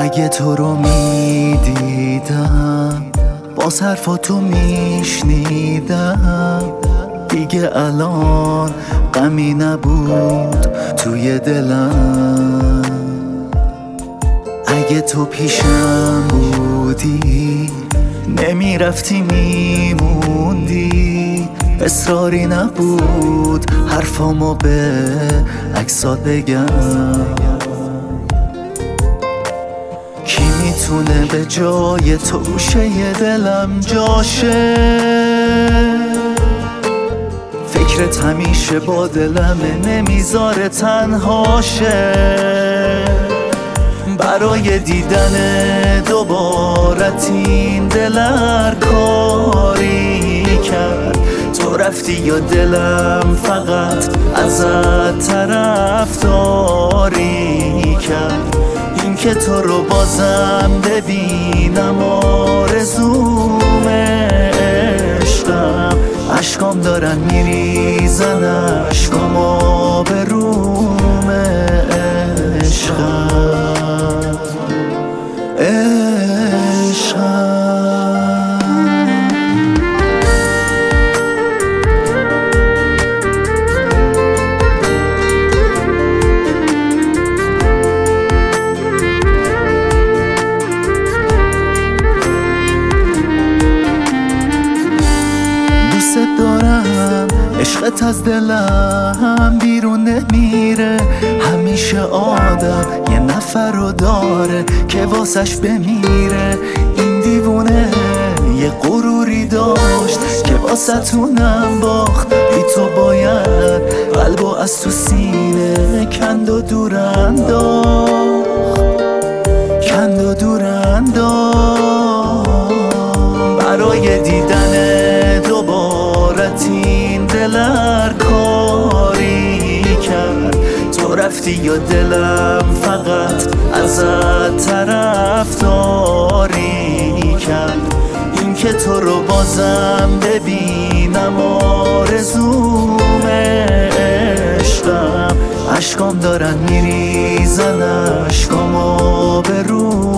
اگه تو رو میدیدم باز حرفاتو میشنیدم، دیگه الان غمی نبود توی دلم. اگه تو پیشم بودی نمیرفتی میموندی، اصراری نبود حرفامو به عکسات بگم. کی میتونه به جای تو گوشه دلم جاشه؟ فکرت همیشه با دلمه نمیذاره تنهاشه. برای دیدن دوبارت این دل هر کاری کرد. تو رفتی یا دلم فقط ازت طرفداری کرد. این که تو رو بازم ببینم آرزوم عشقم. اشکام دارن میریزن اشکام آبروم عشقم. دوست دارم عشقت از دلم بیرون نمیره. همیشه آدم یه نفر رو داره که واسش بمیره. این دیوونه یه غروری داشت که واسه تونم باخت. بی تو باید قلبو از تو سینه کند و دور انداخت، کند و دور انداخت. برای دیدن دوبارت این دل هر کاری کرد. تو رفتی یا دلم فقط ازت طرفداری کرد. این که تو رو بازم ببینم آرزوم عشقم. اشکام دارن میریزن اشکام آبروم